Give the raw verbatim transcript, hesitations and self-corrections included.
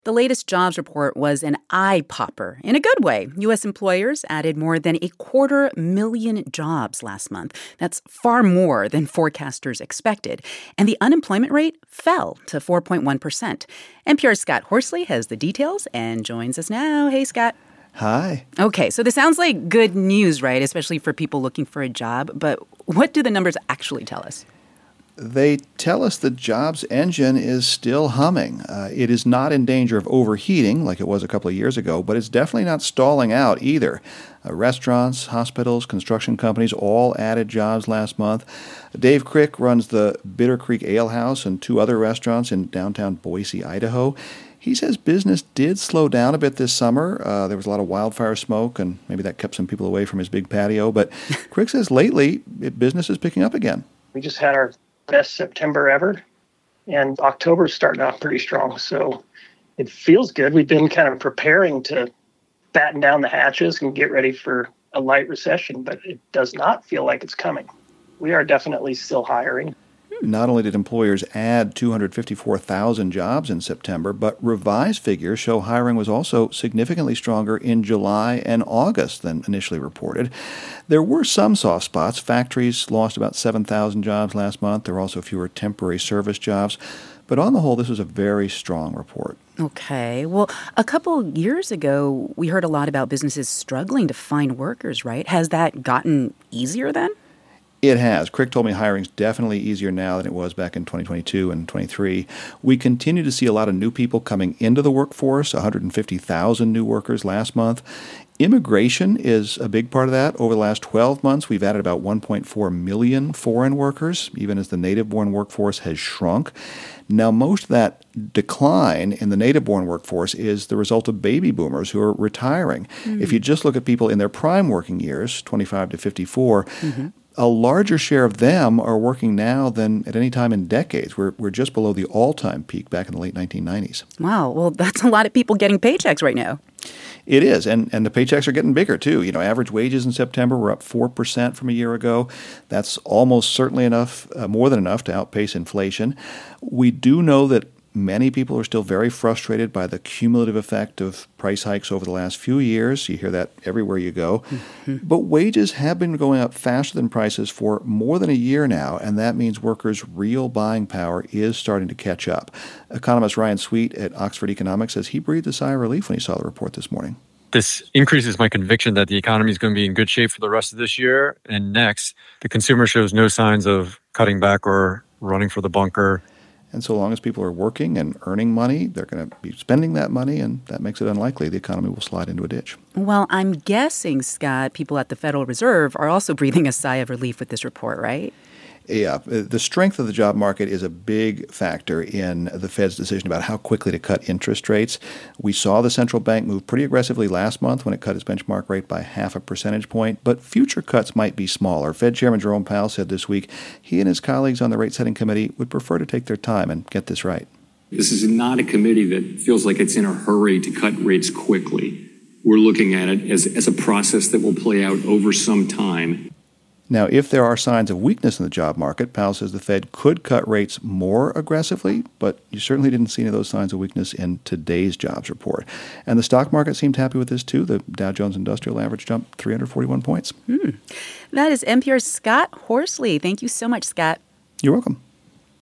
The latest jobs report was an eye-popper in a good way. U S employers added more than a quarter million jobs last month. That's far more than forecasters expected. And the unemployment rate fell to four point one percent. N P R's Scott Horsley has the details and joins us now. Hey, Scott. Hi. Okay, so this sounds like good news, right? Especially for people looking for a job. But what do the numbers actually tell us? They tell us the jobs engine is still humming. Uh, it is not in danger of overheating like it was a couple of years ago, but it's definitely not stalling out either. Uh, restaurants, hospitals, construction companies all added jobs last month. Dave Crick runs the Bitter Creek Ale House and two other restaurants in downtown Boise, Idaho. He says business did slow down a bit this summer. Uh, there was a lot of wildfire smoke, and maybe that kept some people away from his big patio. But Crick says lately, it, business is picking up again. We just had our best September ever, and October's starting off pretty strong, so it feels good. We've been kind of preparing to batten down the hatches and get ready for a light recession, but it does not feel like it's coming. We are definitely still hiring. Not only did employers add two hundred fifty-four thousand jobs in September, but revised figures show hiring was also significantly stronger in July and August than initially reported. There were some soft spots. Factories lost about seven thousand jobs last month. There were also fewer temporary service jobs. But on the whole, this was a very strong report. Okay. Well, a couple years ago, we heard a lot about businesses struggling to find workers, right? Has that gotten easier then? It has. Crick told me hiring's definitely easier now than it was back in twenty twenty-two and twenty-three. We continue to see a lot of new people coming into the workforce, one hundred fifty thousand new workers last month. Immigration is a big part of that. Over the last twelve months, we've added about one point four million foreign workers, even as the native-born workforce has shrunk. Now, most of that decline in the native-born workforce is the result of baby boomers who are retiring. Mm-hmm. If you just look at people in their prime working years, twenty-five to fifty-four, mm-hmm. a larger share of them are working now than at any time in decades. We're we're just below the all-time peak back in the late nineteen nineties. Wow. Well, that's a lot of people getting paychecks right now. It is, and, and the paychecks are getting bigger, too. You know, average wages in September were up four percent from a year ago. That's almost certainly enough, uh, more than enough to outpace inflation. We do know that many people are still very frustrated by the cumulative effect of price hikes over the last few years. You hear that everywhere you go. Mm-hmm. But wages have been going up faster than prices for more than a year now, and that means workers' real buying power is starting to catch up. Economist Ryan Sweet at Oxford Economics says he breathed a sigh of relief when he saw the report this morning. This increases my conviction that the economy is going to be in good shape for the rest of this year and next. The consumer shows no signs of cutting back or running for the bunker. And so long as people are working and earning money, they're going to be spending that money, and that makes it unlikely the economy will slide into a ditch. Well, I'm guessing, Scott, people at the Federal Reserve are also breathing a sigh of relief with this report, right? Yeah, the strength of the job market is a big factor in the Fed's decision about how quickly to cut interest rates. We saw the central bank move pretty aggressively last month when it cut its benchmark rate by half a percentage point, but future cuts might be smaller. Fed Chairman Jerome Powell said this week he and his colleagues on the rate-setting committee would prefer to take their time and get this right. This is not a committee that feels like it's in a hurry to cut rates quickly. We're looking at it as, as a process that will play out over some time. Now, if there are signs of weakness in the job market, Powell says the Fed could cut rates more aggressively, but you certainly didn't see any of those signs of weakness in today's jobs report. And the stock market seemed happy with this, too. The Dow Jones Industrial Average jumped three hundred forty-one points. Hmm. That is N P R's Scott Horsley. Thank you so much, Scott. You're welcome.